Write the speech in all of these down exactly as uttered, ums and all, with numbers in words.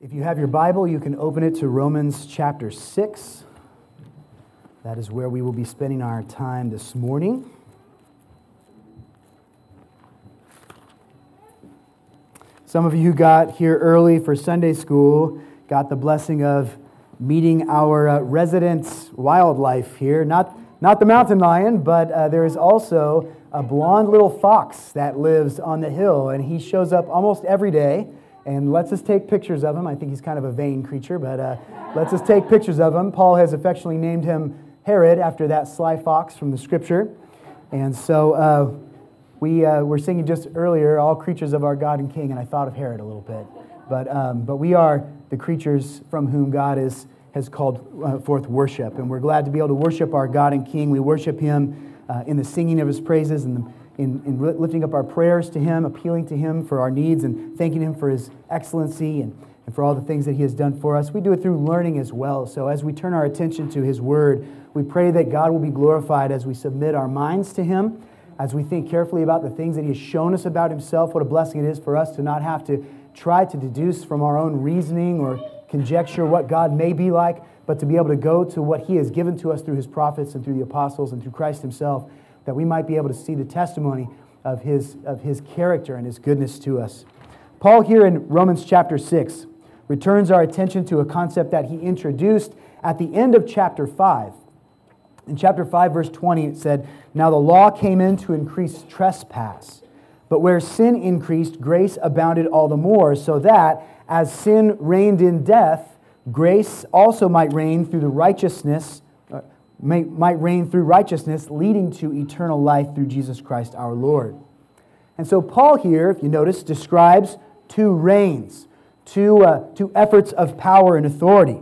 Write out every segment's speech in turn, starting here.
If you have your Bible, you can open it to Romans chapter six. That is where we will be spending our time this morning. Some of you who got here early for Sunday school got the blessing of meeting our uh, resident wildlife here. Not, not the mountain lion, but uh, there is also a blonde little fox that lives on the hill, and he shows up almost every day and lets us take pictures of him. I think he's kind of a vain creature, but uh, lets us take pictures of him. Paul has affectionately named him Herod after that sly fox from the Scripture. And so uh, we uh, were singing just earlier, all creatures of our God and King, and I thought of Herod a little bit. But um, but we are the creatures from whom God is, has called uh, forth worship. And we're glad to be able to worship our God and King. We worship Him uh, in the singing of His praises and the In, in lifting up our prayers to Him, appealing to Him for our needs, and thanking Him for His excellency and, and for all the things that He has done for us. We do it through learning as well. So as we turn our attention to His Word, we pray that God will be glorified as we submit our minds to Him, as we think carefully about the things that He has shown us about Himself. What a blessing it is for us to not have to try to deduce from our own reasoning or conjecture what God may be like, but to be able to go to what He has given to us through His prophets and through the apostles and through Christ Himself, that we might be able to see the testimony of his, of his character and His goodness to us. Paul here in Romans chapter six returns our attention to a concept that he introduced at the end of chapter five. In chapter five, verse twenty, it said, "Now the law came in to increase trespass, but where sin increased, grace abounded all the more, so that, as sin reigned in death, grace also might reign through the righteousness May, might reign through righteousness, leading to eternal life through Jesus Christ our Lord." And so Paul here, if you notice, describes two reigns, two, uh, two efforts of power and authority,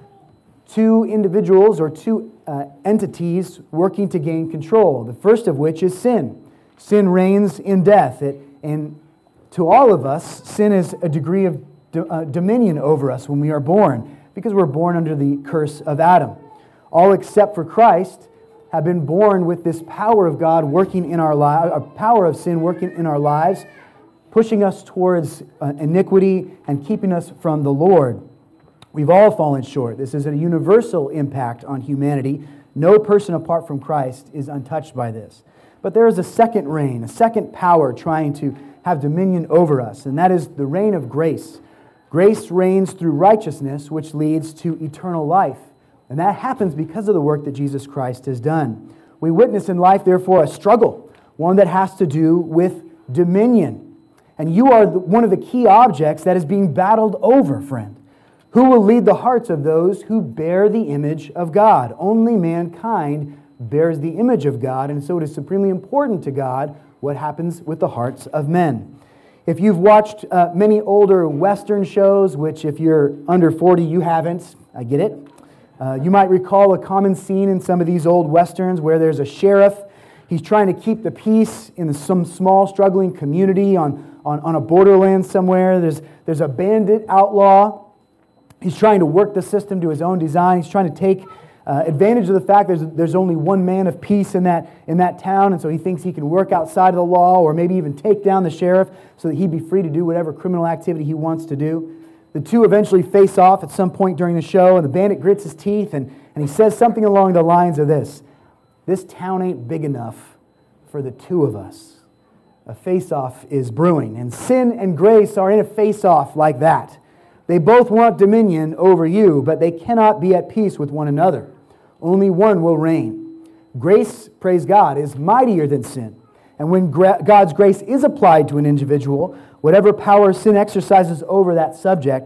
two individuals or two uh, entities working to gain control, the first of which is sin. Sin reigns in death, it, and to all of us, sin is a degree of do, uh, dominion over us when we are born, because we're born under the curse of Adam. All except for Christ have been born with this power of God working in our lives, a power of sin working in our lives, pushing us towards uh, iniquity and keeping us from the Lord. We've all fallen short. This is a universal impact on humanity. No person apart from Christ is untouched by this. But there is a second reign, a second power trying to have dominion over us, and that is the reign of grace. Grace reigns through righteousness, which leads to eternal life. And that happens because of the work that Jesus Christ has done. We witness in life, therefore, a struggle, one that has to do with dominion. And you are the, one of the key objects that is being battled over, friend. Who will lead the hearts of those who bear the image of God? Only mankind bears the image of God, and so it is supremely important to God what happens with the hearts of men. If you've watched uh, many older Western shows, which if you're under forty, you haven't, I get it. Uh, you might recall a common scene in some of these old Westerns where there's a sheriff. He's trying to keep the peace in some small struggling community on, on, on a borderland somewhere. There's, there's a bandit outlaw. He's trying to work the system to his own design. He's trying to take uh, advantage of the fact there's, there's only one man of peace in that, in that town, and so he thinks he can work outside of the law or maybe even take down the sheriff so that he'd be free to do whatever criminal activity he wants to do. The two eventually face off at some point during the show, and the bandit grits his teeth, and, and he says something along the lines of this: "This town ain't big enough for the two of us." A face-off is brewing, and sin and grace are in a face-off like that. They both want dominion over you, but they cannot be at peace with one another. Only one will reign. Grace, praise God, is mightier than sin. And when gra- God's grace is applied to an individual, whatever power sin exercises over that subject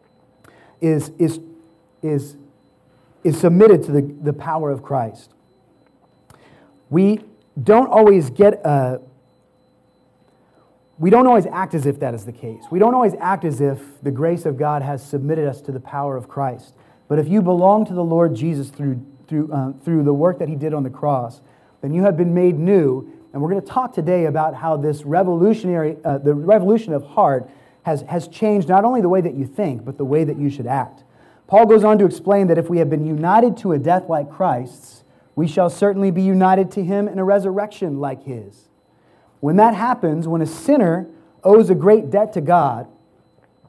is, is, is, is submitted to the, the power of Christ. We don't always get a, we don't always act as if that is the case. We don't always act as if the grace of God has submitted us to the power of Christ. But if you belong to the Lord Jesus through, through, uh, through the work that He did on the cross, then you have been made new. And we're going to talk today about how this revolutionary, uh, the revolution of heart has, has changed not only the way that you think, but the way that you should act. Paul goes on to explain that if we have been united to a death like Christ's, we shall certainly be united to Him in a resurrection like His. When that happens, when a sinner owes a great debt to God,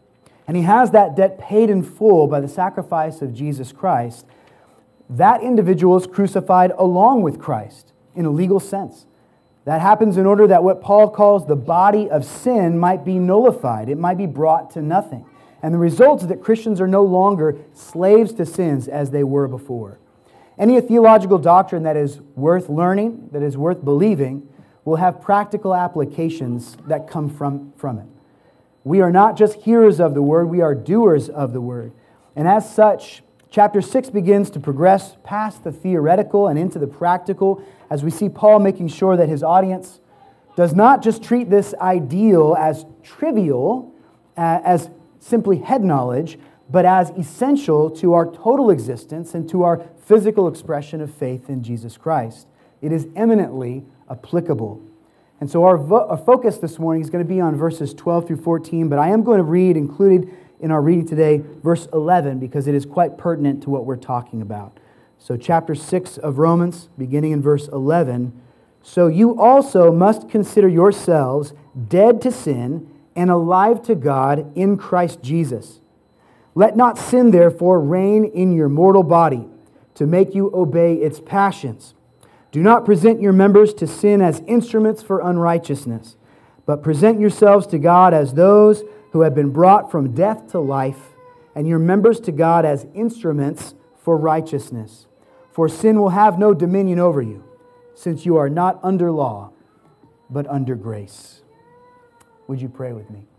and he has that debt paid in full by the sacrifice of Jesus Christ, that individual is crucified along with Christ in a legal sense. That happens in order that what Paul calls the body of sin might be nullified. It might be brought to nothing. And the result is that Christians are no longer slaves to sins as they were before. Any theological doctrine that is worth learning, that is worth believing, will have practical applications that come from, from it. We are not just hearers of the word, we are doers of the word. And as such, chapter six begins to progress past the theoretical and into the practical, as we see Paul making sure that his audience does not just treat this ideal as trivial, as simply head knowledge, but as essential to our total existence and to our physical expression of faith in Jesus Christ. It is eminently applicable. And so our, vo- our focus this morning is going to be on verses twelve through fourteen, but I am going to read, included in our reading today, verse eleven, because it is quite pertinent to what we're talking about. So chapter six of Romans, beginning in verse eleven, "So you also must consider yourselves dead to sin and alive to God in Christ Jesus. Let not sin, therefore, reign in your mortal body to make you obey its passions. Do not present your members to sin as instruments for unrighteousness, but present yourselves to God as those who have been brought from death to life, and your members to God as instruments for righteousness. For sin will have no dominion over you, since you are not under law, but under grace." Would you pray with me?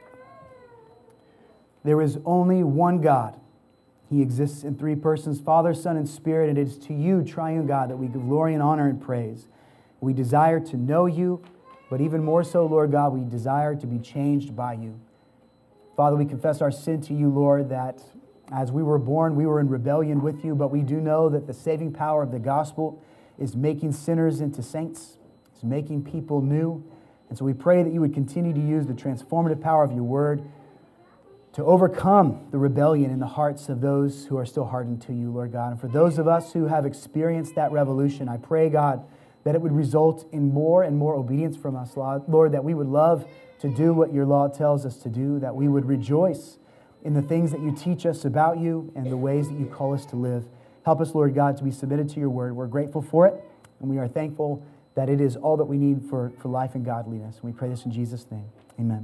There is only one God. He exists in three persons, Father, Son, and Spirit, and it is to you, triune God, that we give glory and honor and praise. We desire to know you, but even more so, Lord God, we desire to be changed by you. Father, we confess our sin to you, Lord, that as we were born, we were in rebellion with you, but we do know that the saving power of the gospel is making sinners into saints. It's making people new. And so we pray that you would continue to use the transformative power of your word to overcome the rebellion in the hearts of those who are still hardened to you, Lord God. And for those of us who have experienced that revolution, I pray, God, that it would result in more and more obedience from us, Lord, that we would love to do what your law tells us to do, that we would rejoice in the things that you teach us about you and the ways that you call us to live. Help us, Lord God, to be submitted to your word. We're grateful for it, and we are thankful that it is all that we need for, for life and godliness. And we pray this in Jesus' name. Amen.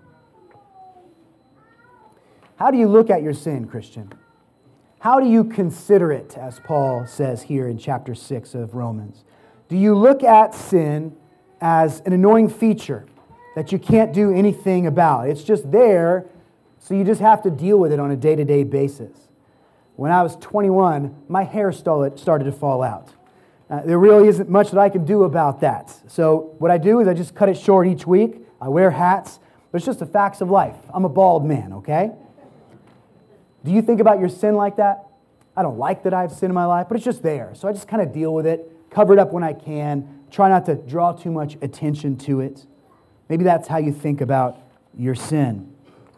How do you look at your sin, Christian? How do you consider it, as Paul says here in chapter six of Romans? Do you look at sin as an annoying feature that you can't do anything about? It's just there, so you just have to deal with it on a day-to-day basis. When I was twenty-one, my hair started to fall out. Uh, there really isn't much that I can do about that. So what I do is I just cut it short each week. I wear hats, but it's just the facts of life. I'm a bald man, okay? Do you think about your sin like that? I don't like that I have sin in my life, but it's just there. So I just kind of deal with it, cover it up when I can, try not to draw too much attention to it. Maybe that's how you think about your sin.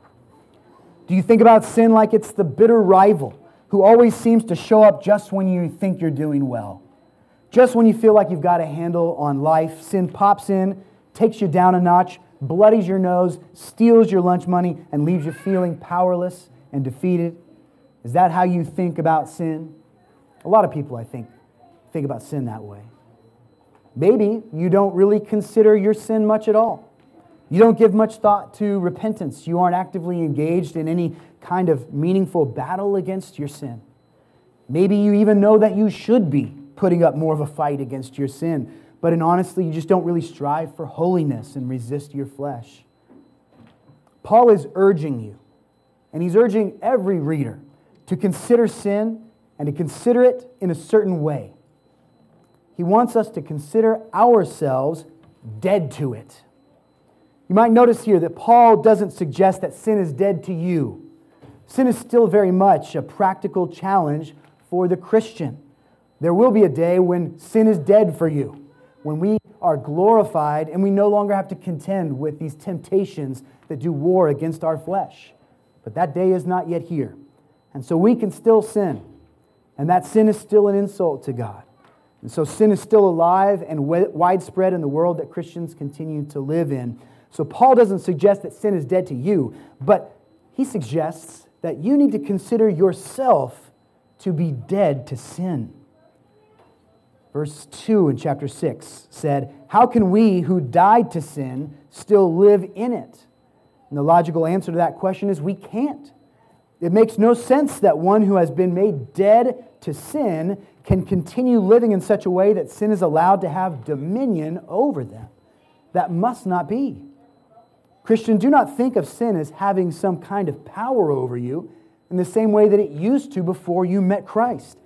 Do you think about sin like it's the bitter rival who always seems to show up just when you think you're doing well? Just when you feel like you've got a handle on life, sin pops in, takes you down a notch, bloodies your nose, steals your lunch money, and leaves you feeling powerless and defeated. Is that how you think about sin? A lot of people, I think, think about sin that way. Maybe you don't really consider your sin much at all. You don't give much thought to repentance. You aren't actively engaged in any kind of meaningful battle against your sin. Maybe you even know that you should be putting up more of a fight against your sin, but in honestly, you just don't really strive for holiness and resist your flesh. Paul is urging you, and he's urging every reader to consider sin and to consider it in a certain way. He wants us to consider ourselves dead to it. You might notice here that Paul doesn't suggest that sin is dead to you. Sin is still very much a practical challenge for the Christian. There will be a day when sin is dead for you, when we are glorified and we no longer have to contend with these temptations that do war against our flesh. But that day is not yet here. And so we can still sin. And that sin is still an insult to God. And so sin is still alive and widespread in the world that Christians continue to live in. So Paul doesn't suggest that sin is dead to you, but he suggests that you need to consider yourself to be dead to sin. Verse two in chapter six said, "How can we who died to sin still live in it?" And the logical answer to that question is we can't. It makes no sense that one who has been made dead to sin can continue living in such a way that sin is allowed to have dominion over them. That must not be. Christian, do not think of sin as having some kind of power over you in the same way that it used to before you met Christ.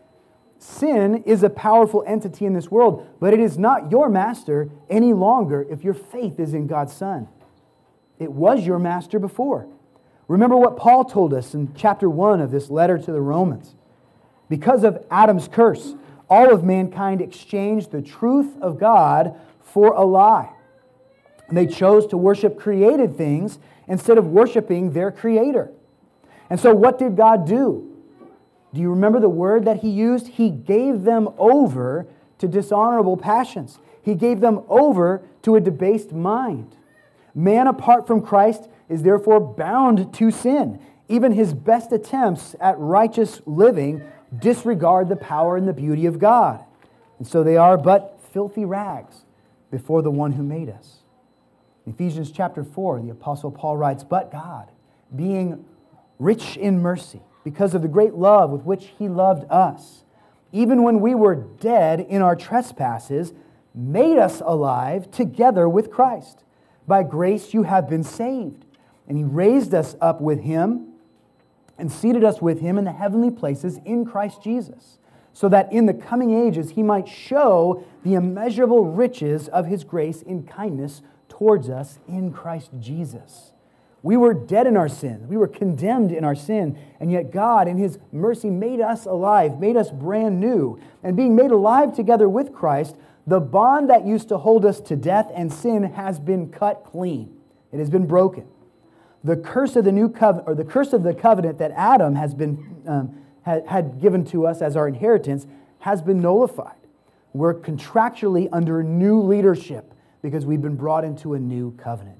Sin is a powerful entity in this world, but it is not your master any longer if your faith is in God's Son. It was your master before. Remember what Paul told us in chapter one of this letter to the Romans. Because of Adam's curse, all of mankind exchanged the truth of God for a lie. And they chose to worship created things instead of worshiping their Creator. And so what did God do? Do you remember the word that He used? He gave them over to dishonorable passions. He gave them over to a debased mind. Man apart from Christ is therefore bound to sin. Even his best attempts at righteous living disregard the power and the beauty of God. And so they are but filthy rags before the one who made us. In Ephesians chapter four, the Apostle Paul writes, "But God, being rich in mercy, because of the great love with which He loved us, even when we were dead in our trespasses, made us alive together with Christ. By grace you have been saved. And He raised us up with Him and seated us with Him in the heavenly places in Christ Jesus, so that in the coming ages He might show the immeasurable riches of His grace in kindness towards us in Christ Jesus." We were dead in our sin. We were condemned in our sin. And yet God, in His mercy, made us alive, made us brand new. And being made alive together with Christ, the bond that used to hold us to death and sin has been cut clean. It has been broken. The curse of the new covenant, or the curse of the covenant that Adam has been um, had, had given to us as our inheritance, has been nullified. We're contractually under new leadership because we've been brought into a new covenant.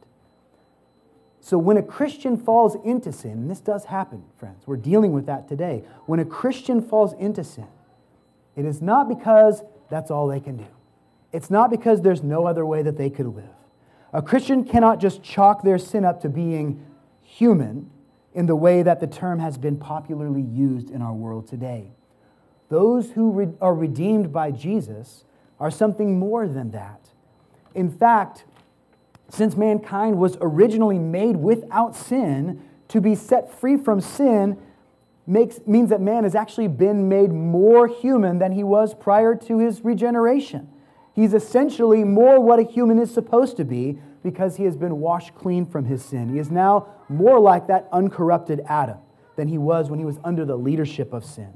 So when a Christian falls into sin, and this does happen, friends, we're dealing with that today. When a Christian falls into sin, it is not because that's all they can do. It's not because there's no other way that they could live. A Christian cannot just chalk their sin up to being human in the way that the term has been popularly used in our world today. Those who re- are redeemed by Jesus are something more than that. In fact, since mankind was originally made without sin, to be set free from sin makes, means that man has actually been made more human than he was prior to his regeneration. He's essentially more what a human is supposed to be because he has been washed clean from his sin. He is now more like that uncorrupted Adam than he was when he was under the leadership of sin.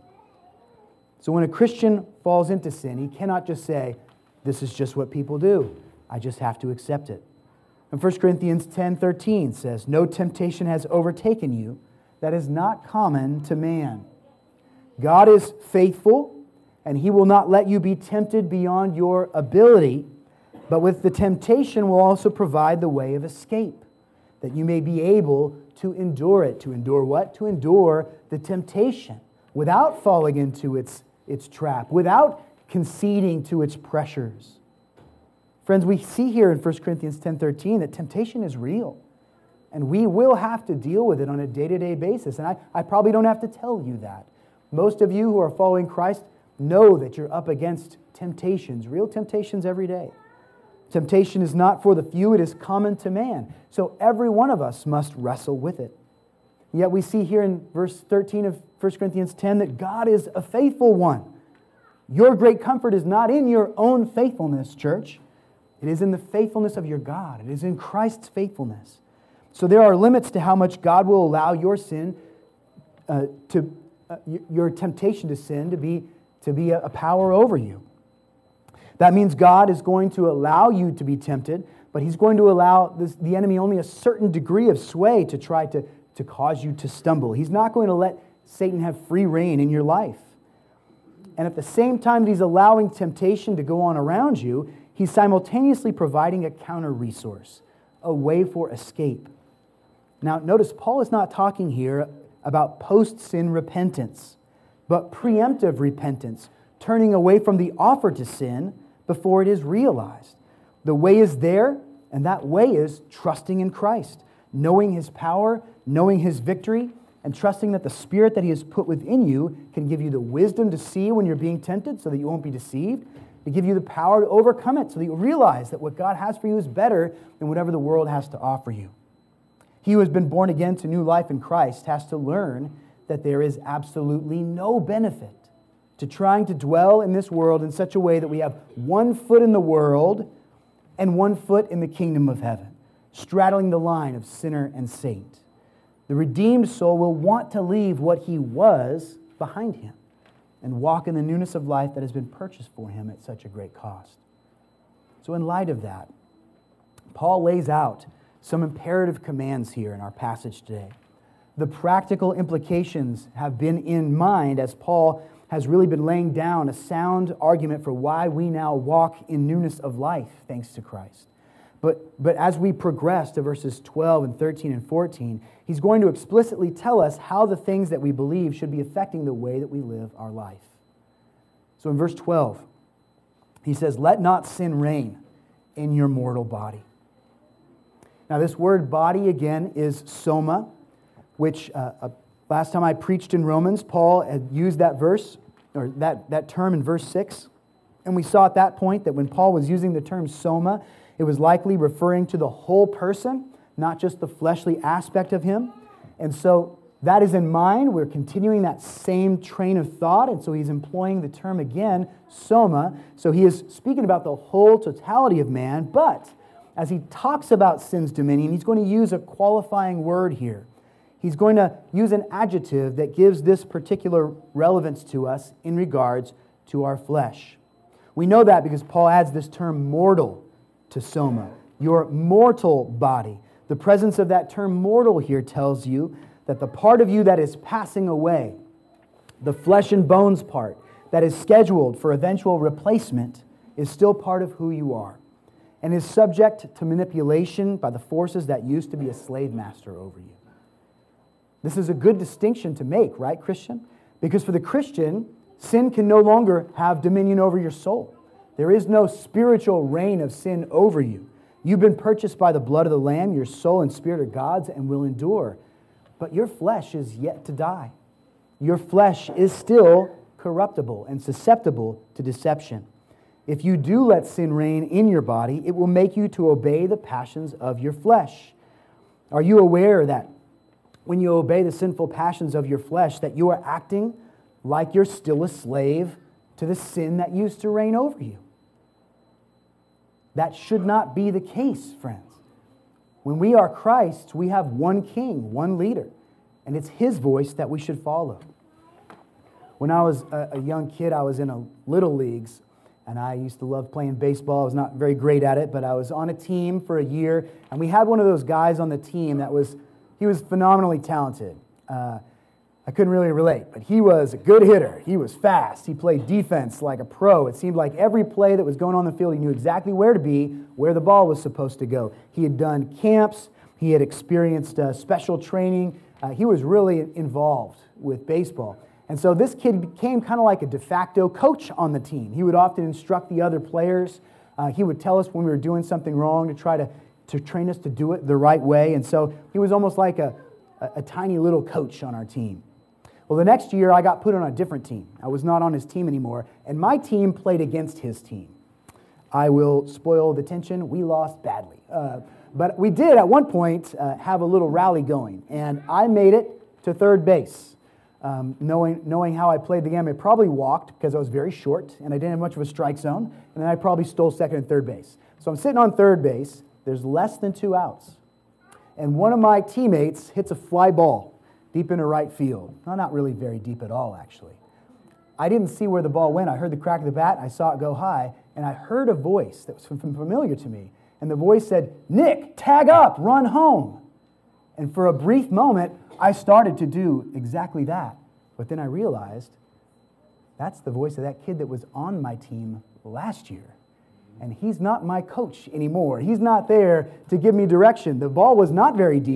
So when a Christian falls into sin, he cannot just say, "This is just what people do. I just have to accept it." And First Corinthians ten thirteen says, "No temptation has overtaken you that is not common to man. God is faithful, and He will not let you be tempted beyond your ability, but with the temptation will also provide the way of escape, that you may be able to endure it." To endure what? To endure the temptation without falling into its, its trap, without conceding to its pressures. Friends, we see here in First Corinthians ten thirteen that temptation is real. And we will have to deal with it on a day-to-day basis. And I, I probably don't have to tell you that. Most of you who are following Christ know that you're up against temptations, real temptations every day. Temptation is not for the few, it is common to man. So every one of us must wrestle with it. Yet we see here in verse thirteen of First Corinthians ten that God is a faithful one. Your great comfort is not in your own faithfulness, church. It is in the faithfulness of your God. It is in Christ's faithfulness. So there are limits to how much God will allow your sin, uh, to uh, your temptation to sin to be to be a, a power over you. That means God is going to allow you to be tempted, but He's going to allow this, the enemy only a certain degree of sway to try to, to cause you to stumble. He's not going to let Satan have free reign in your life. And at the same time that he's allowing temptation to go on around you, He's simultaneously providing a counter resource, a way for escape. Now, notice Paul is not talking here about post-sin repentance, but preemptive repentance, turning away from the offer to sin before it is realized. The way is there, and that way is trusting in Christ, knowing His power, knowing His victory, and trusting that the Spirit that He has put within you can give you the wisdom to see when you're being tempted so that you won't be deceived, to give you the power to overcome it so that you realize that what God has for you is better than whatever the world has to offer you. He who has been born again to new life in Christ has to learn that there is absolutely no benefit to trying to dwell in this world in such a way that we have one foot in the world and one foot in the kingdom of heaven, straddling the line of sinner and saint. The redeemed soul will want to leave what he was behind him and walk in the newness of life that has been purchased for him at such a great cost. So in light of that, Paul lays out some imperative commands here in our passage today. The practical implications have been in mind as Paul has really been laying down a sound argument for why we now walk in newness of life thanks to Christ. But, but as we progress to verses twelve and thirteen and fourteen, he's going to explicitly tell us how the things that we believe should be affecting the way that we live our life. So in verse twelve, he says, "Let not sin reign in your mortal body." Now this word body again is soma, which uh, uh, last time I preached in Romans, Paul had used that verse, or that, that term in verse six. And we saw at that point that when Paul was using the term soma, it was likely referring to the whole person, not just the fleshly aspect of him. And so that is in mind. We're continuing that same train of thought. And so he's employing the term again, soma. So he is speaking about the whole totality of man. But as he talks about sin's dominion, he's going to use a qualifying word here. He's going to use an adjective that gives this particular relevance to us in regards to our flesh. We know that because Paul adds this term mortal to soma, your mortal body. The presence of that term mortal here tells you that the part of you that is passing away, the flesh and bones part that is scheduled for eventual replacement, is still part of who you are and is subject to manipulation by the forces that used to be a slave master over you. This is a good distinction to make, right, Christian? Because for the Christian, sin can no longer have dominion over your soul. There is no spiritual reign of sin over you. You've been purchased by the blood of the Lamb. Your soul and spirit are God's and will endure. But your flesh is yet to die. Your flesh is still corruptible and susceptible to deception. If you do let sin reign in your body, it will make you to obey the passions of your flesh. Are you aware that when you obey the sinful passions of your flesh, that you are acting like you're still a slave to the sin that used to reign over you? That should not be the case, friends. When we are Christ's, we have one king, one leader, and it's his voice that we should follow. When I was a, a young kid, I was in a little leagues, and I used to love playing baseball. I was not very great at it, but I was on a team for a year, and we had one of those guys on the team that was, he was phenomenally talented. Uh, I couldn't really relate, but he was a good hitter. He was fast. He played defense like a pro. It seemed like every play that was going on the field, he knew exactly where to be, where the ball was supposed to go. He had done camps. He had experienced uh, special training. Uh, he was really involved with baseball. And so this kid became kind of like a de facto coach on the team. He would often instruct the other players. Uh, he would tell us when we were doing something wrong to try to, to train us to do it the right way. And so he was almost like a, a, a tiny little coach on our team. Well, the next year I got put on a different team. I was not on his team anymore, and my team played against his team. I will spoil the tension. We lost badly. Uh, but we did, at one point, uh, have a little rally going, and I made it to third base. Um, knowing, knowing how I played the game, I probably walked because I was very short, and I didn't have much of a strike zone, and then I probably stole second and third base. So I'm sitting on third base. There's less than two outs, and one of my teammates hits a fly ball deep into right field. No, not really very deep at all, actually. I didn't see where the ball went. I heard the crack of the bat. I saw it go high, and I heard a voice that was familiar to me. And the voice said, "Nick, tag up, run home." And for a brief moment, I started to do exactly that. But then I realized that's the voice of that kid that was on my team last year. And he's not my coach anymore. He's not there to give me direction. The ball was not very deep.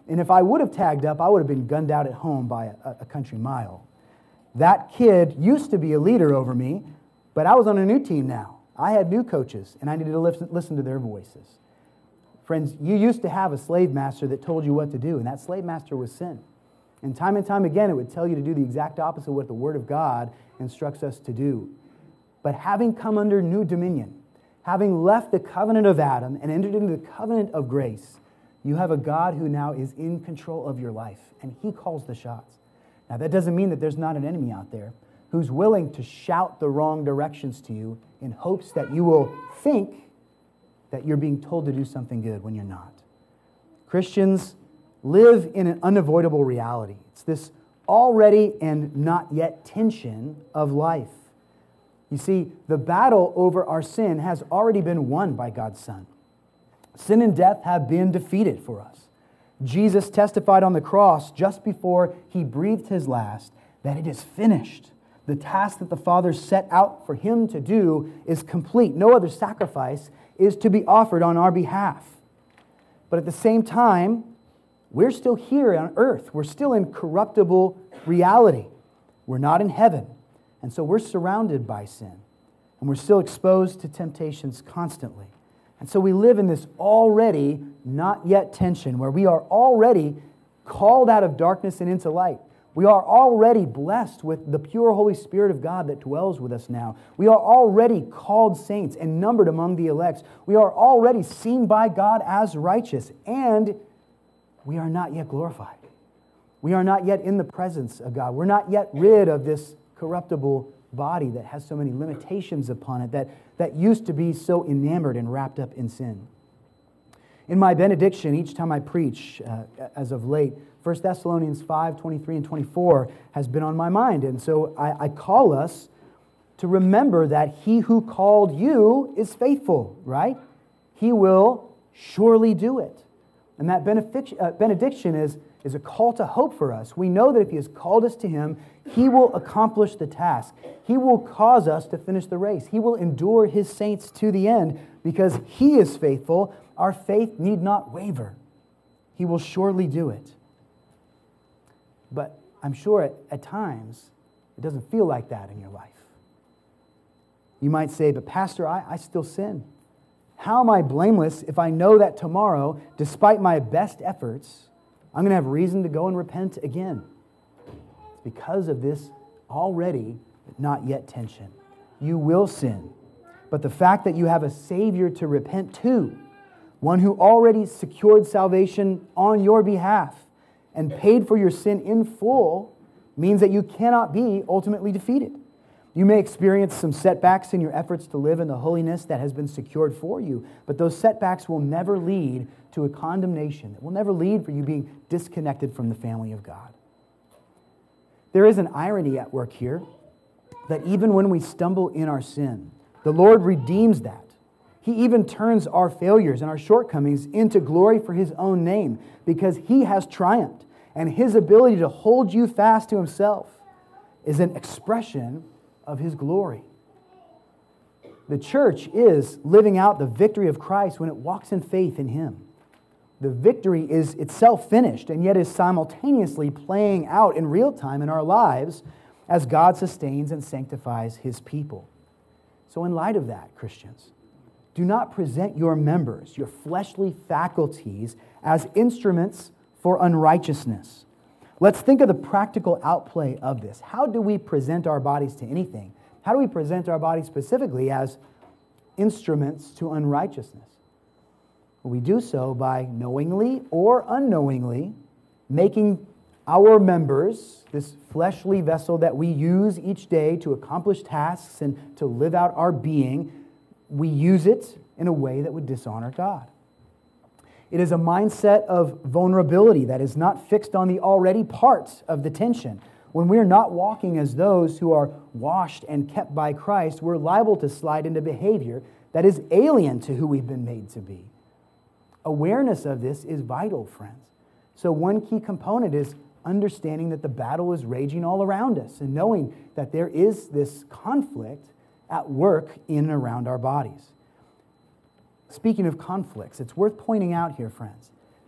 And if I would have tagged up, I would have been gunned out at home by a, a country mile. That kid used to be a leader over me, but I was on a new team now. I had new coaches, and I needed to listen, listen to their voices. Friends, you used to have a slave master that told you what to do, and that slave master was sin. And time and time again, it would tell you to do the exact opposite of what the Word of God instructs us to do. But having come under new dominion, having left the covenant of Adam and entered into the covenant of grace, you have a God who now is in control of your life, and He calls the shots. Now, that doesn't mean that there's not an enemy out there who's willing to shout the wrong directions to you in hopes that you will think that you're being told to do something good when you're not. Christians live in an unavoidable reality. It's this already and not yet tension of life. You see, the battle over our sin has already been won by God's Son. Sin and death have been defeated for us. Jesus testified on the cross just before He breathed His last that it is finished. The task that the Father set out for Him to do is complete. No other sacrifice is to be offered on our behalf. But at the same time, we're still here on earth. We're still in corruptible reality. We're not in heaven. And so we're surrounded by sin. And we're still exposed to temptations constantly. And so we live in this already not yet tension where we are already called out of darkness and into light. We are already blessed with the pure Holy Spirit of God that dwells with us now. We are already called saints and numbered among the elect. We are already seen by God as righteous, and we are not yet glorified. We are not yet in the presence of God. We're not yet rid of this corruptible body that has so many limitations upon it, that, that used to be so enamored and wrapped up in sin. In my benediction, each time I preach, uh, as of late, First Thessalonians five, twenty-three and twenty-four has been on my mind. And so I, I call us to remember that He who called you is faithful, right? He will surely do it. And that benefic- uh, benediction is, is a call to hope for us. We know that if He has called us to Him, He will accomplish the task. He will cause us to finish the race. He will endure His saints to the end because He is faithful. Our faith need not waver. He will surely do it. But I'm sure at, at times it doesn't feel like that in your life. You might say, but Pastor, I, I still sin. How am I blameless if I know that tomorrow, despite my best efforts, I'm going to have reason to go and repent again? It's because of this already not yet tension. You will sin. But the fact that you have a Savior to repent to, one who already secured salvation on your behalf and paid for your sin in full, means that you cannot be ultimately defeated. You may experience some setbacks in your efforts to live in the holiness that has been secured for you, but those setbacks will never lead to a condemnation. It will never lead for you being disconnected from the family of God. There is an irony at work here, that even when we stumble in our sin, the Lord redeems that. He even turns our failures and our shortcomings into glory for His own name, because He has triumphed, and His ability to hold you fast to Himself is an expression of His glory. The church is living out the victory of Christ when it walks in faith in Him. The victory is itself finished, and yet is simultaneously playing out in real time in our lives as God sustains and sanctifies His people. So in light of that, Christians, do not present your members, your fleshly faculties, as instruments for unrighteousness. Let's think of the practical outplay of this. How do we present our bodies to anything? How do we present our bodies specifically as instruments to unrighteousness? Well, we do so by knowingly or unknowingly making our members, this fleshly vessel that we use each day to accomplish tasks and to live out our being, we use it in a way that would dishonor God. It is a mindset of vulnerability that is not fixed on the already parts of the tension. When we're not walking as those who are washed and kept by Christ, we're liable to slide into behavior that is alien to who we've been made to be. Awareness of this is vital, friends. So one key component is understanding that the battle is raging all around us and knowing that there is this conflict at work in and around our bodies. Speaking of conflicts, it's worth pointing out here, friends,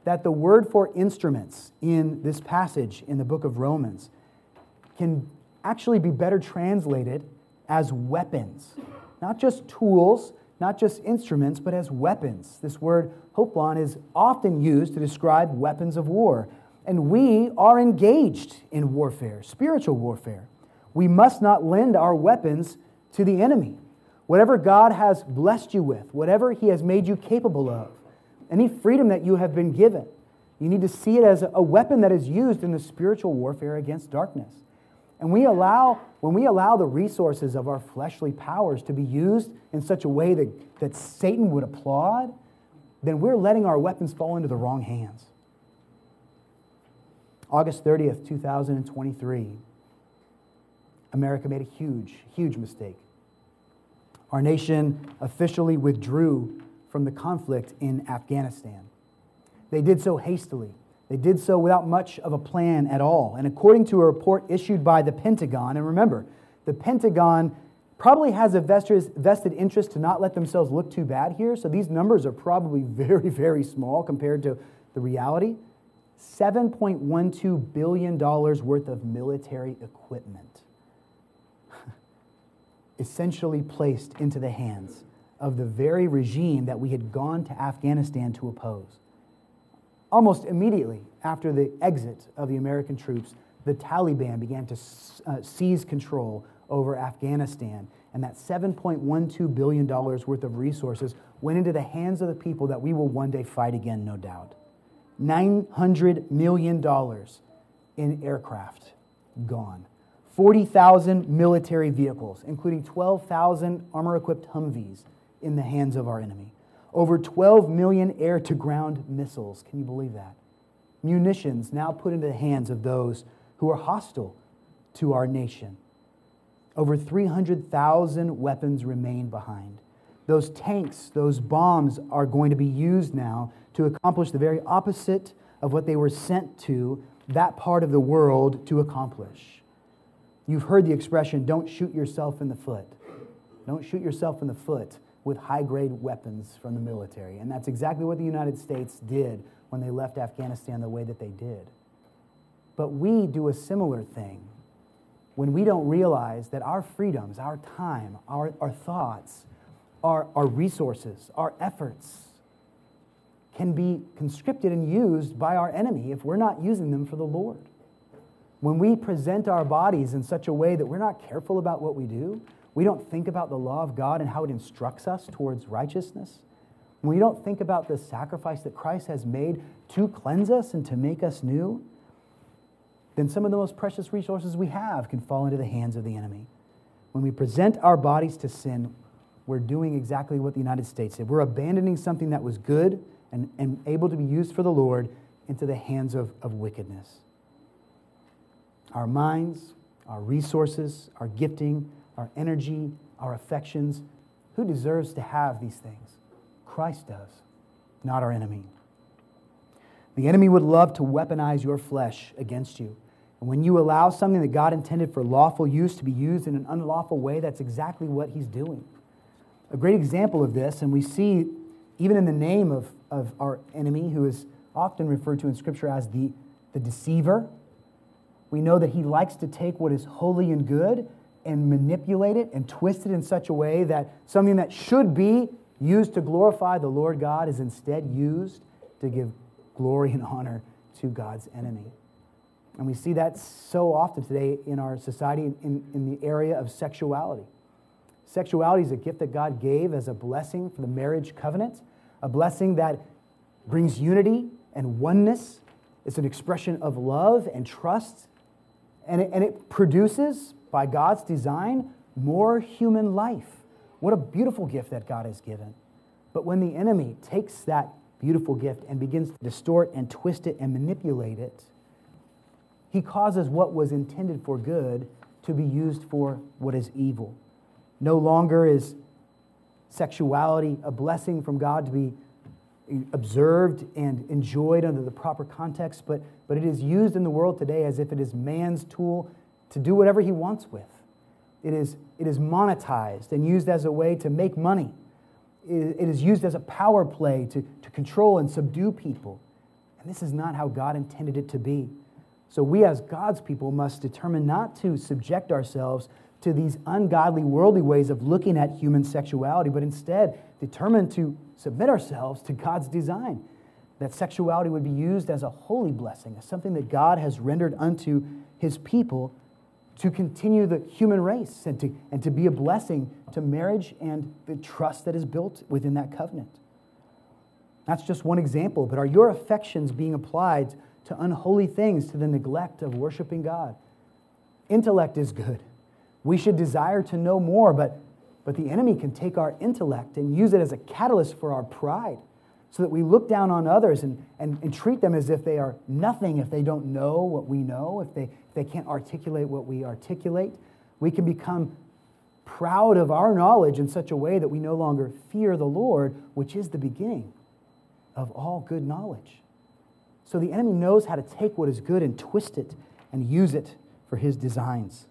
that the word for instruments in this passage in the book of Romans can actually be better translated as weapons. Not just tools, not just instruments, but as weapons. This word hoplon is often used to describe weapons of war. And we are engaged in warfare, spiritual warfare. We must not lend our weapons to the enemy. Whatever God has blessed you with, whatever He has made you capable of, any freedom that you have been given, you need to see it as a weapon that is used in the spiritual warfare against darkness. And we allow, when we allow the resources of our fleshly powers to be used in such a way that, that Satan would applaud, then we're letting our weapons fall into the wrong hands. August thirtieth, two thousand twenty-three, America made a huge, huge mistake. Our nation officially withdrew from the conflict in Afghanistan. They did so hastily. They did so without much of a plan at all. And according to a report issued by the Pentagon, and remember, the Pentagon probably has a vested interest to not let themselves look too bad here, so these numbers are probably very, very small compared to the reality. seven point one two billion dollars worth of military equipment essentially placed into the hands of the very regime that we had gone to Afghanistan to oppose. Almost immediately after the exit of the American troops, the Taliban began to uh, seize control over Afghanistan, and that seven point one two billion dollars worth of resources went into the hands of the people that we will one day fight again, no doubt. nine hundred million dollars in aircraft gone. forty thousand military vehicles, including twelve thousand armor-equipped Humvees, in the hands of our enemy. Over twelve million air-to-ground missiles. Can you believe that? Munitions now put into the hands of those who are hostile to our nation. Over three hundred thousand weapons remain behind. Those tanks, those bombs are going to be used now to accomplish the very opposite of what they were sent to that part of the world to accomplish. You've heard the expression, don't shoot yourself in the foot. Don't shoot yourself in the foot with high-grade weapons from the military. And that's exactly what the United States did when they left Afghanistan the way that they did. But we do a similar thing when we don't realize that our freedoms, our time, our, our thoughts, our, our resources, our efforts can be conscripted and used by our enemy if we're not using them for the Lord. When we present our bodies in such a way that we're not careful about what we do, we don't think about the law of God and how it instructs us towards righteousness, when we don't think about the sacrifice that Christ has made to cleanse us and to make us new, then some of the most precious resources we have can fall into the hands of the enemy. When we present our bodies to sin, we're doing exactly what the United States did. We're abandoning something that was good and, and able to be used for the Lord into the hands of, of wickedness. Our minds, our resources, our gifting, our energy, our affections, who deserves to have these things? Christ does, not our enemy. The enemy would love to weaponize your flesh against you. And when you allow something that God intended for lawful use to be used in an unlawful way, that's exactly what he's doing. A great example of this, and we see even in the name of, of our enemy, who is often referred to in Scripture as the, the deceiver, we know that he likes to take what is holy and good and manipulate it and twist it in such a way that something that should be used to glorify the Lord God is instead used to give glory and honor to God's enemy. And we see that so often today in our society in, in the area of sexuality. Sexuality is a gift that God gave as a blessing for the marriage covenant, a blessing that brings unity and oneness. It's an expression of love and trust, and it, and it produces, by God's design, more human life. What a beautiful gift that God has given. But when the enemy takes that beautiful gift and begins to distort and twist it and manipulate it, he causes what was intended for good to be used for what is evil. No longer is sexuality a blessing from God to be observed and enjoyed under the proper context, but, but it is used in the world today as if it is man's tool to do whatever he wants with. It is, it is monetized and used as a way to make money. It, it is used as a power play to, to control and subdue people. And this is not how God intended it to be. So we as God's people must determine not to subject ourselves to these ungodly, worldly ways of looking at human sexuality, but instead determine to submit ourselves to God's design, that sexuality would be used as a holy blessing, as something that God has rendered unto his people to continue the human race and to, and to be a blessing to marriage and the trust that is built within that covenant. That's just one example, but are your affections being applied to unholy things, to the neglect of worshiping God? Intellect is good. We should desire to know more, but, but the enemy can take our intellect and use it as a catalyst for our pride, so that we look down on others and, and, and treat them as if they are nothing if they don't know what we know, if they, if they can't articulate what we articulate. We can become proud of our knowledge in such a way that we no longer fear the Lord, which is the beginning of all good knowledge. So the enemy knows how to take what is good and twist it and use it for his designs.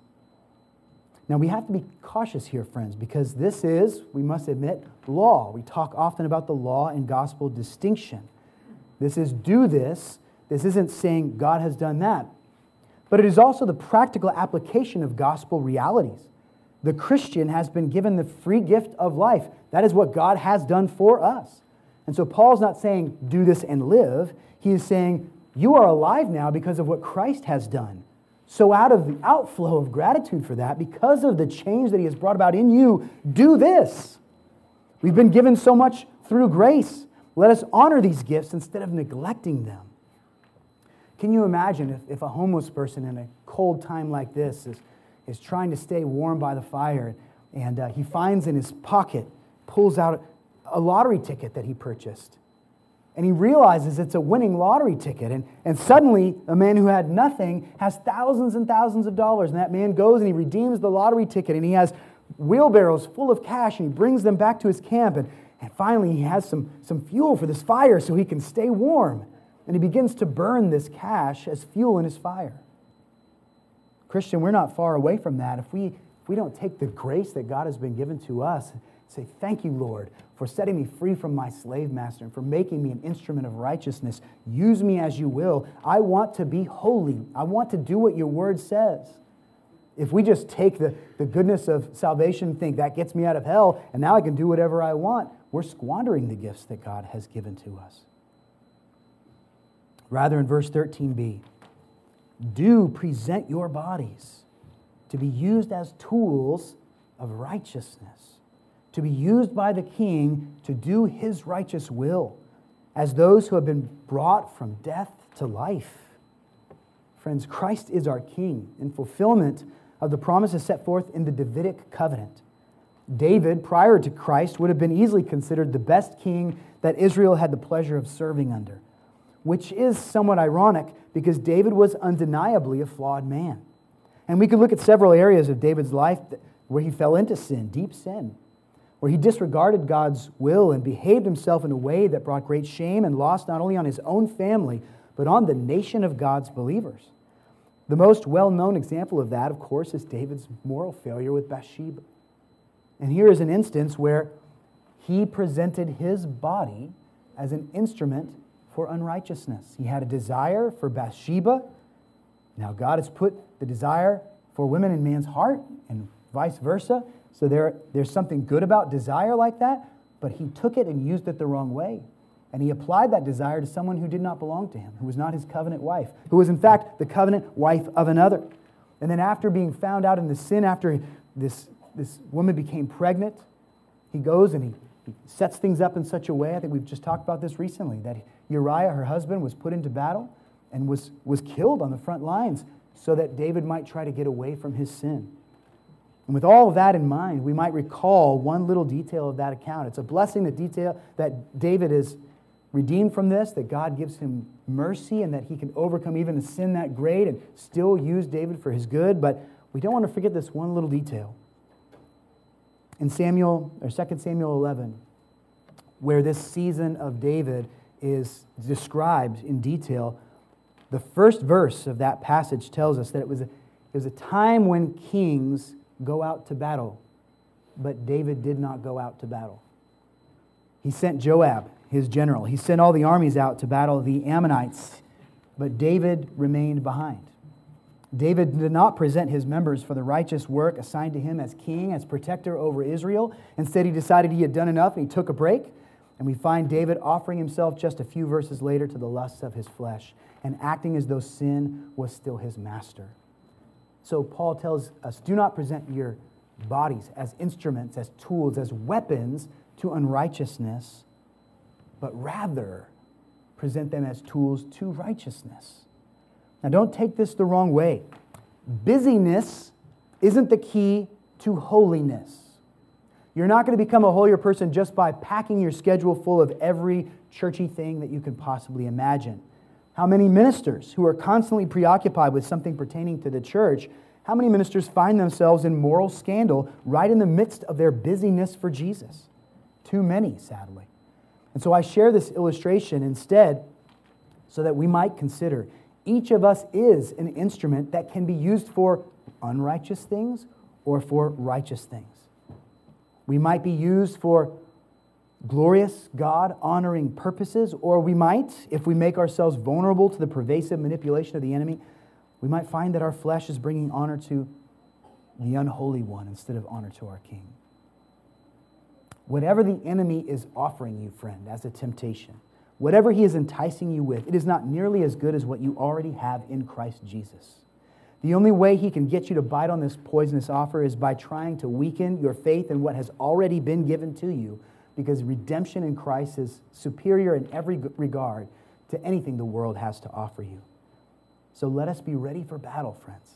Now, we have to be cautious here, friends, because this is, we must admit, law. We talk often about the law and gospel distinction. This is do this. This isn't saying God has done that. But it is also the practical application of gospel realities. The Christian has been given the free gift of life. That is what God has done for us. And so Paul's not saying do this and live. He is saying you are alive now because of what Christ has done. So out of the outflow of gratitude for that, because of the change that he has brought about in you, do this. We've been given so much through grace. Let us honor these gifts instead of neglecting them. Can you imagine if, if a homeless person in a cold time like this is, is trying to stay warm by the fire, and uh, he finds in his pocket, pulls out a lottery ticket that he purchased, and he realizes it's a winning lottery ticket. And, and suddenly, a man who had nothing has thousands and thousands of dollars. And that man goes and he redeems the lottery ticket. And he has wheelbarrows full of cash. And he brings them back to his camp. And, and finally, he has some, some fuel for this fire so he can stay warm. And he begins to burn this cash as fuel in his fire. Christian, we're not far away from that. If we, if we don't take the grace that God has been given to us, say, thank you, Lord, for setting me free from my slave master and for making me an instrument of righteousness. Use me as you will. I want to be holy. I want to do what your word says. If we just take the, the goodness of salvation and think that gets me out of hell and now I can do whatever I want, we're squandering the gifts that God has given to us. Rather, in verse thirteen b, do present your bodies to be used as tools of righteousness, to be used by the King to do his righteous will, as those who have been brought from death to life. Friends, Christ is our King in fulfillment of the promises set forth in the Davidic covenant. David, prior to Christ, would have been easily considered the best king that Israel had the pleasure of serving under, which is somewhat ironic because David was undeniably a flawed man. And we could look at several areas of David's life where he fell into sin, deep sin, where he disregarded God's will and behaved himself in a way that brought great shame and loss not only on his own family, but on the nation of God's believers. The most well-known example of that, of course, is David's moral failure with Bathsheba. And here is an instance where he presented his body as an instrument for unrighteousness. He had a desire for Bathsheba. Now God has put the desire for women in man's heart and vice versa. So there, there's something good about desire like that, but he took it and used it the wrong way. And he applied that desire to someone who did not belong to him, who was not his covenant wife, who was in fact the covenant wife of another. And then after being found out in the sin, after this, this woman became pregnant, he goes and he, he sets things up in such a way, I think we've just talked about this recently, that Uriah, her husband, was put into battle and was, was killed on the front lines so that David might try to get away from his sin. And with all of that in mind, we might recall one little detail of that account. It's a blessing that detail that David is redeemed from this, that God gives him mercy and that he can overcome even a sin that great and still use David for his good. But we don't want to forget this one little detail. In Samuel, or Second Samuel eleven, where this season of David is described in detail, the first verse of that passage tells us that it was a, it was a time when kings go out to battle, but David did not go out to battle. He sent Joab, his general. He sent all the armies out to battle the Ammonites, but David remained behind. David did not present his members for the righteous work assigned to him as king, as protector over Israel. Instead, he decided he had done enough and he took a break. And we find David offering himself just a few verses later to the lusts of his flesh and acting as though sin was still his master. So Paul tells us, do not present your bodies as instruments, as tools, as weapons to unrighteousness, but rather present them as tools to righteousness. Now, don't take this the wrong way. Busyness isn't the key to holiness. You're not going to become a holier person just by packing your schedule full of every churchy thing that you can possibly imagine. How many ministers who are constantly preoccupied with something pertaining to the church, how many ministers find themselves in moral scandal right in the midst of their busyness for Jesus? Too many, sadly. And so I share this illustration instead so that we might consider each of us is an instrument that can be used for unrighteous things or for righteous things. We might be used for glorious, God-honoring purposes, or we might, if we make ourselves vulnerable to the pervasive manipulation of the enemy, we might find that our flesh is bringing honor to the unholy one instead of honor to our King. Whatever the enemy is offering you, friend, as a temptation, whatever he is enticing you with, it is not nearly as good as what you already have in Christ Jesus. The only way he can get you to bite on this poisonous offer is by trying to weaken your faith in what has already been given to you, because redemption in Christ is superior in every regard to anything the world has to offer you. So let us be ready for battle, friends.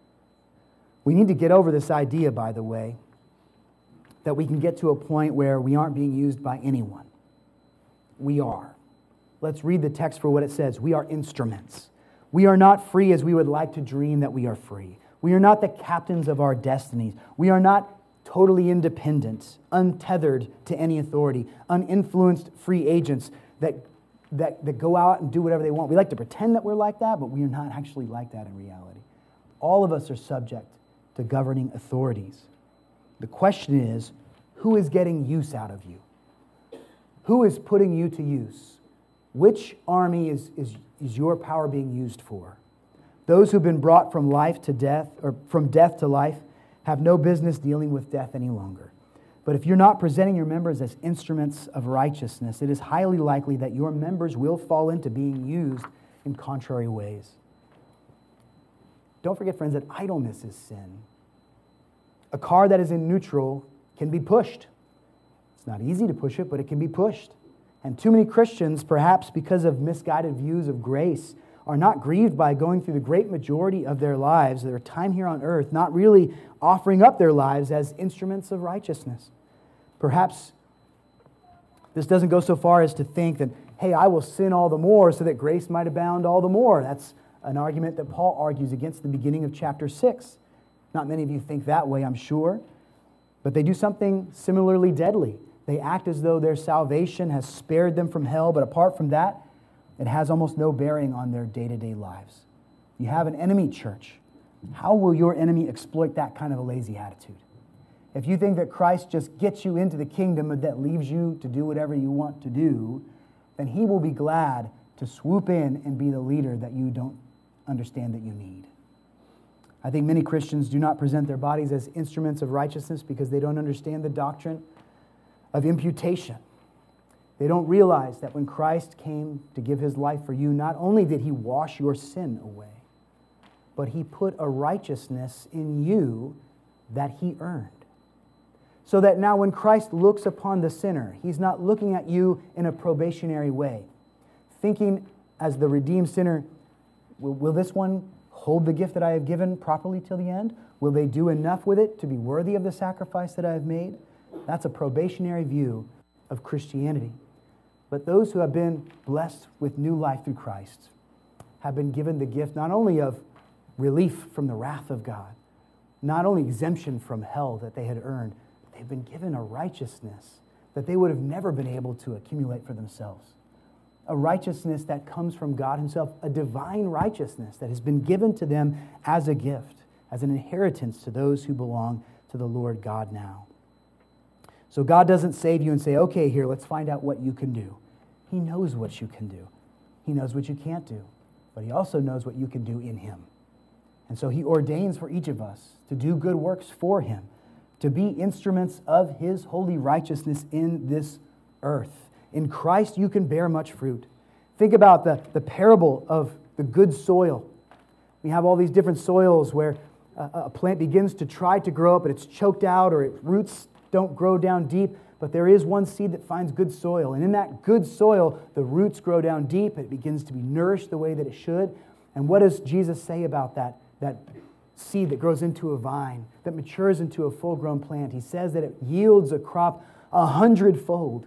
We need to get over this idea, by the way, that we can get to a point where we aren't being used by anyone. We are. Let's read the text for what it says. We are instruments. We are not free as we would like to dream that we are free. We are not the captains of our destinies. We are not totally independent, untethered to any authority, uninfluenced free agents that, that, that go out and do whatever they want. We like to pretend that we're like that, but we are not actually like that in reality. All of us are subject to governing authorities. The question is, who is getting use out of you? Who is putting you to use? Which army is, is, is your power being used for? Those who've been brought from life to death, or from death to life, have no business dealing with death any longer. But if you're not presenting your members as instruments of righteousness, it is highly likely that your members will fall into being used in contrary ways. Don't forget, friends, that idleness is sin. A car that is in neutral can be pushed. It's not easy to push it, but it can be pushed. And too many Christians, perhaps because of misguided views of grace, are not grieved by going through the great majority of their lives, their time here on earth, not really offering up their lives as instruments of righteousness. Perhaps this doesn't go so far as to think that, hey, I will sin all the more so that grace might abound all the more. That's an argument that Paul argues against the beginning of chapter six. Not many of you think that way, I'm sure, but they do something similarly deadly. They act as though their salvation has spared them from hell, but apart from that, it has almost no bearing on their day-to-day lives. You have an enemy church. How will your enemy exploit that kind of a lazy attitude? If you think that Christ just gets you into the kingdom and that leaves you to do whatever you want to do, then he will be glad to swoop in and be the leader that you don't understand that you need. I think many Christians do not present their bodies as instruments of righteousness because they don't understand the doctrine of imputation. They don't realize that when Christ came to give his life for you, not only did he wash your sin away, but he put a righteousness in you that he earned. So that now when Christ looks upon the sinner, he's not looking at you in a probationary way, thinking as the redeemed sinner, will, will this one hold the gift that I have given properly till the end? Will they do enough with it to be worthy of the sacrifice that I have made? That's a probationary view of Christianity. But those who have been blessed with new life through Christ have been given the gift not only of relief from the wrath of God, not only exemption from hell that they had earned, but they've been given a righteousness that they would have never been able to accumulate for themselves. A righteousness that comes from God himself, a divine righteousness that has been given to them as a gift, as an inheritance to those who belong to the Lord God now. So God doesn't save you and say, okay, here, let's find out what you can do. He knows what you can do. He knows what you can't do. But he also knows what you can do in him. And so he ordains for each of us to do good works for him, to be instruments of his holy righteousness in this earth. In Christ, you can bear much fruit. Think about the, the parable of the good soil. We have all these different soils where a, a plant begins to try to grow up, but it's choked out, or its roots don't grow down deep. But there is one seed that finds good soil. And in that good soil, the roots grow down deep. It begins to be nourished the way that it should. And what does Jesus say about that, that seed that grows into a vine, that matures into a full-grown plant? He says that it yields a crop a hundredfold.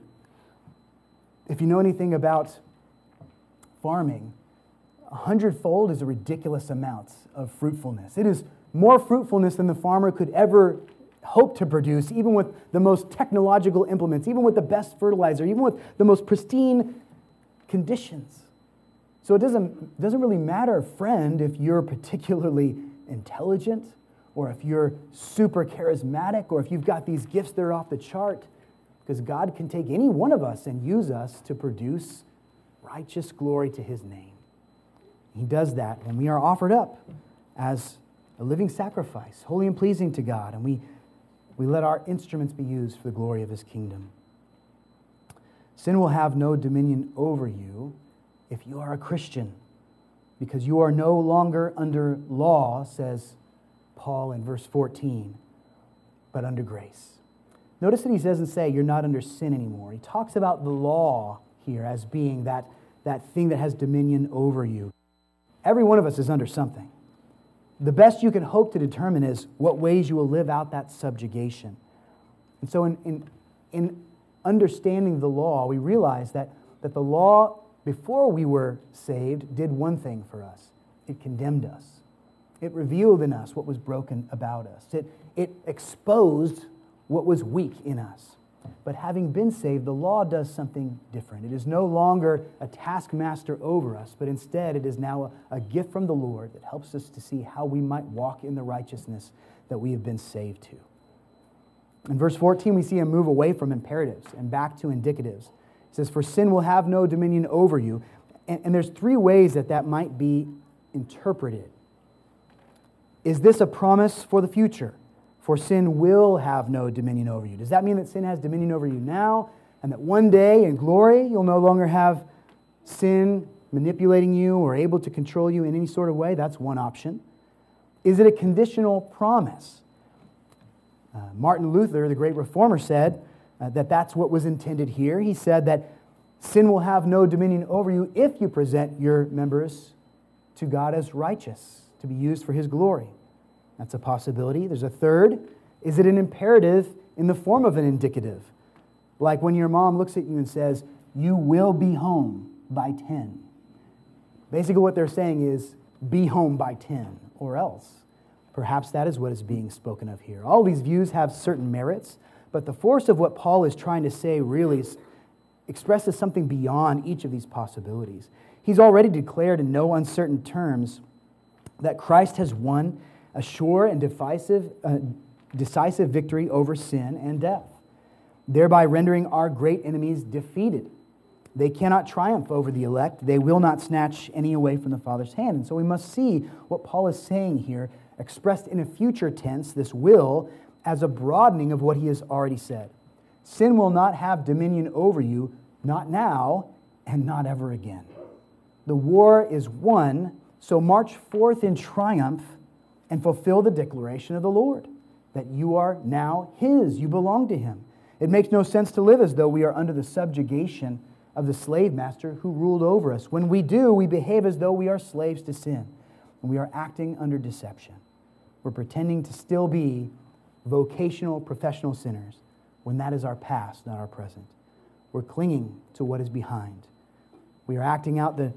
If you know anything about farming, a hundredfold is a ridiculous amount of fruitfulness. It is more fruitfulness than the farmer could ever hope to produce, even with the most technological implements, even with the best fertilizer, even with the most pristine conditions. So it doesn't, doesn't really matter, friend, if you're particularly intelligent, or if you're super charismatic, or if you've got these gifts that are off the chart, because God can take any one of us and use us to produce righteous glory to his name. He does that when we are offered up as a living sacrifice, holy and pleasing to God, and we We let our instruments be used for the glory of his kingdom. Sin will have no dominion over you if you are a Christian, because you are no longer under law, says Paul in verse fourteen, but under grace. Notice that he doesn't say you're not under sin anymore. He talks about the law here as being that, that thing that has dominion over you. Every one of us is under something. The best you can hope to determine is what ways you will live out that subjugation. And so in, in, in understanding the law, we realize that, that the law, before we were saved, did one thing for us. It condemned us. It revealed in us what was broken about us. It, it exposed what was weak in us. But having been saved, the law does something different. It is no longer a taskmaster over us, but instead it is now a, a gift from the Lord that helps us to see how we might walk in the righteousness that we have been saved to. In verse fourteen, we see him move away from imperatives and back to indicatives. He says, "For sin will have no dominion over you." And, and there's three ways that that might be interpreted. Is this a promise for the future? For sin will have no dominion over you. Does that mean that sin has dominion over you now, and that one day in glory you'll no longer have sin manipulating you or able to control you in any sort of way? That's one option. Is it a conditional promise? Uh, Martin Luther, the great reformer, said uh, that that's what was intended here. He said that sin will have no dominion over you if you present your members to God as righteous, to be used for his glory. That's a possibility. There's a third. Is it an imperative in the form of an indicative? Like when your mom looks at you and says, "You will be home by ten." Basically what they're saying is, be home by ten, or else. Perhaps that is what is being spoken of here. All these views have certain merits, but the force of what Paul is trying to say really is, expresses something beyond each of these possibilities. He's already declared in no uncertain terms that Christ has won a sure and decisive, uh, decisive victory over sin and death, thereby rendering our great enemies defeated. They cannot triumph over the elect. They will not snatch any away from the Father's hand. And so we must see what Paul is saying here, expressed in a future tense, this will, as a broadening of what he has already said. Sin will not have dominion over you, not now and not ever again. The war is won, so march forth in triumph and fulfill the declaration of the Lord, that you are now his, you belong to him. It makes no sense to live as though we are under the subjugation of the slave master who ruled over us. When we do, we behave as though we are slaves to sin, and we are acting under deception. We're pretending to still be vocational, professional sinners, when that is our past, not our present. We're clinging to what is behind. We are acting out the...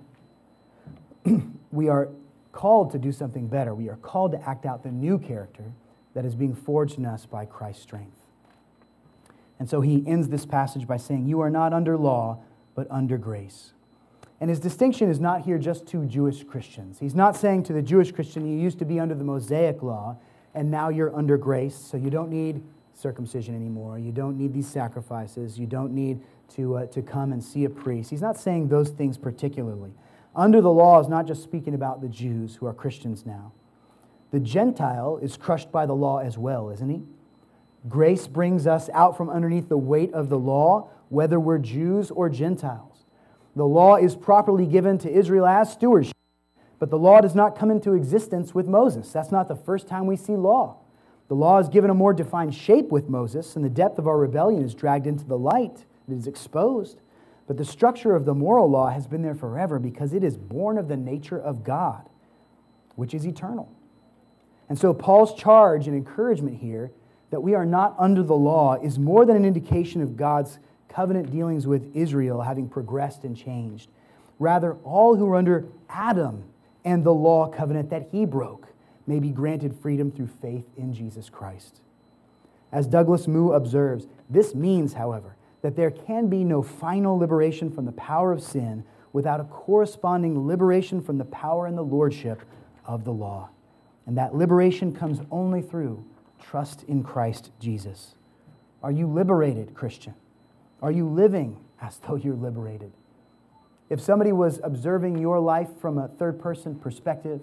we are called to do something better. We are called to act out the new character that is being forged in us by Christ's strength. And so he ends this passage by saying, "You are not under law, but under grace." And his distinction is not here just to Jewish Christians. He's not saying to the Jewish Christian, you used to be under the Mosaic law, and now you're under grace, so you don't need circumcision anymore. You don't need these sacrifices. You don't need to, uh, to come and see a priest. He's not saying those things particularly. Under the law is not just speaking about the Jews who are Christians now. The Gentile is crushed by the law as well, isn't he? Grace brings us out from underneath the weight of the law, whether we're Jews or Gentiles. The law is properly given to Israel as stewardship, but the law does not come into existence with Moses. That's not the first time we see law. The law is given a more defined shape with Moses, and the depth of our rebellion is dragged into the light. It is exposed. But the structure of the moral law has been there forever because it is born of the nature of God, which is eternal. And so Paul's charge and encouragement here that we are not under the law is more than an indication of God's covenant dealings with Israel having progressed and changed. Rather, all who are under Adam and the law covenant that he broke may be granted freedom through faith in Jesus Christ. As Douglas Moo observes, this means, however, that there can be no final liberation from the power of sin without a corresponding liberation from the power and the lordship of the law. And that liberation comes only through trust in Christ Jesus. Are you liberated, Christian? Are you living as though you're liberated? If somebody was observing your life from a third-person perspective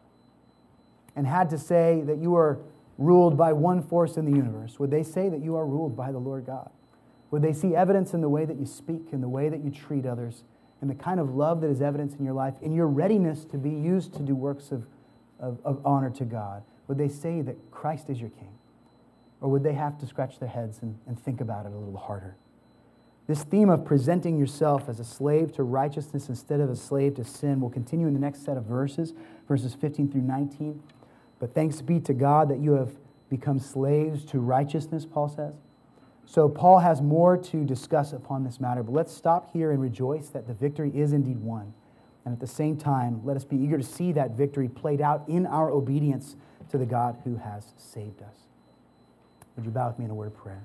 and had to say that you are ruled by one force in the universe, would they say that you are ruled by the Lord God? Would they see evidence in the way that you speak, in the way that you treat others, in the kind of love that is evidence in your life, in your readiness to be used to do works of, of, of honor to God? Would they say that Christ is your King? Or would they have to scratch their heads and, and think about it a little harder? This theme of presenting yourself as a slave to righteousness instead of a slave to sin will continue in the next set of verses, verses fifteen through nineteen. But thanks be to God that you have become slaves to righteousness, Paul says. So Paul has more to discuss upon this matter, but let's stop here and rejoice that the victory is indeed won. And at the same time, let us be eager to see that victory played out in our obedience to the God who has saved us. Would you bow with me in a word of prayer?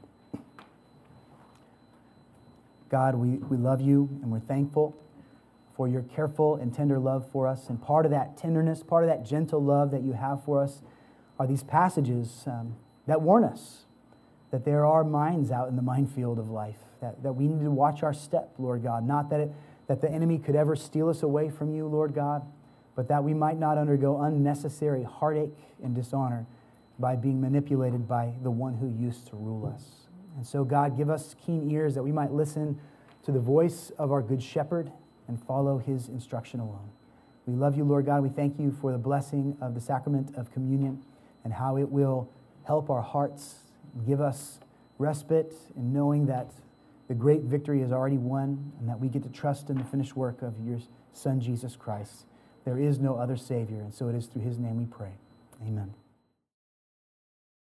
God, we, we love you and we're thankful for your careful and tender love for us. And part of that tenderness, part of that gentle love that you have for us are these passages um, that warn us that there are mines out in the minefield of life, that, that we need to watch our step, Lord God. Not that, it, that the enemy could ever steal us away from you, Lord God, but that we might not undergo unnecessary heartache and dishonor by being manipulated by the one who used to rule us. And so, God, give us keen ears that we might listen to the voice of our good shepherd and follow his instruction alone. We love you, Lord God. We thank you for the blessing of the sacrament of communion and how it will help our hearts, give us respite in knowing that the great victory is already won and that we get to trust in the finished work of your Son, Jesus Christ. There is no other Savior, and so it is through his name we pray. Amen.